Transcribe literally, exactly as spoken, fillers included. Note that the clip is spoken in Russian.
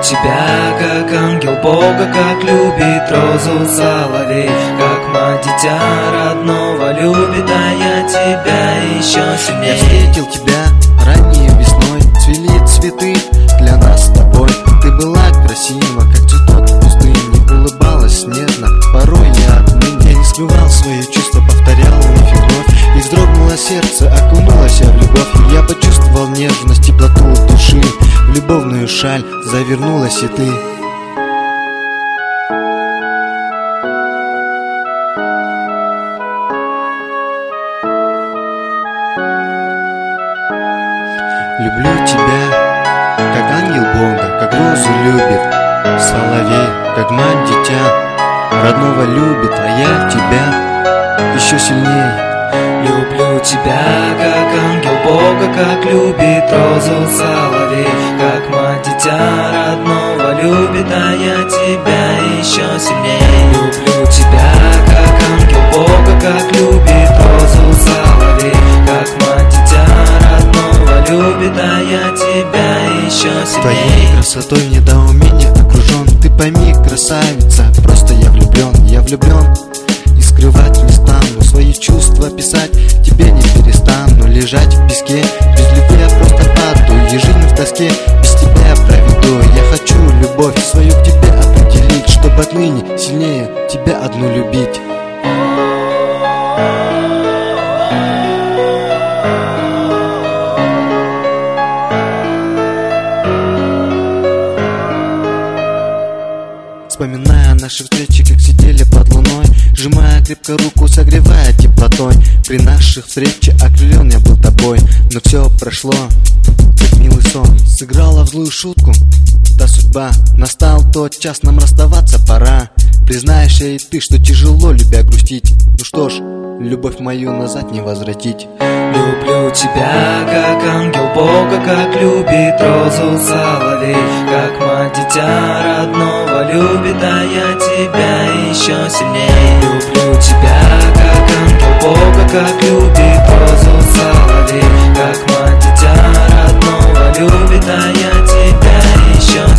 тебя, как ангел Бога, как любит розу соловей, как мать дитя родного любит, а я тебя еще сильнее. Я встретил тебя ранней весной, цвели цветы для нас с тобой. Ты была красива, как цветок в пустыне, улыбалась нежно, порой я отныне. Я не скрывал свои чувства, повторял вновь и вновь, и вздрогнуло сердце, окунулось я в любовь. И я почувствовал нежность, теплоту души, в любовную шаль завернулась и ты. Люблю тебя, как ангел Бога, как розу любит соловей, как мать дитя родного любит, а я тебя еще сильнее. Люблю тебя, как ангел Бога, как любит розу соловей, как мать дитя родного любит, а я тебя еще сильнее. Люблю тебя, как ангел Бога, как любит розу соловей, как мать дитя родного любит, а я тебя еще сильнее. Твоей красотой в недоумении окружен, ты пойми, красавица, просто я влюблен, я влюблен. И скрывать не стану, свои чувства писать тебе не перестану. Лежать в песке, без любви я просто паду, и жизнь в тоске без тебя проведу. Я хочу любовь свою к тебе определить, чтобы отныне сильнее тебя одну любить. Вспоминая наши встречи, как сидели под луной, сжимая крепко руку, согревая теплотой. При наших встречах окрылен я был тобой, но все прошло, как милый сон. Сыграла в злую шутку та судьба, настал тот час, нам расставаться пора. Признаешь и ты, что тяжело, любя, грустить. Ну что ж, любовь мою назад не возвратить. Люблю тебя, как ангел Бога, как любит розу соловей, как мать дитя родного любит, а я тебя еще сильнее. Люблю тебя, как ангел Бога, как любит розу соловей, как мать дитя родного любит, а я тебя еще сильнее.